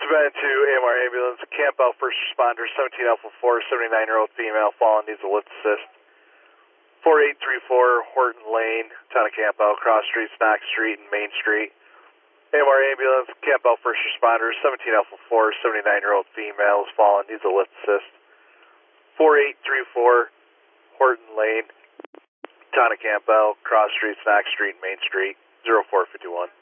Been to AMR Ambulance, Camp Out First Responder, 17 Alpha 4, 79-year-old female, fallen, needs a lift assist. 4834 Horton Lane, town of Camp Out, cross streets, Knox Street and Main Street. AMR Ambulance, Camp Out First Responder, 17 Alpha 4, 79-year-old female, is fallen, needs a lift assist. 4834 Horton Lane, town of Camp Out, cross streets, Knox Street and Main Street, 0451.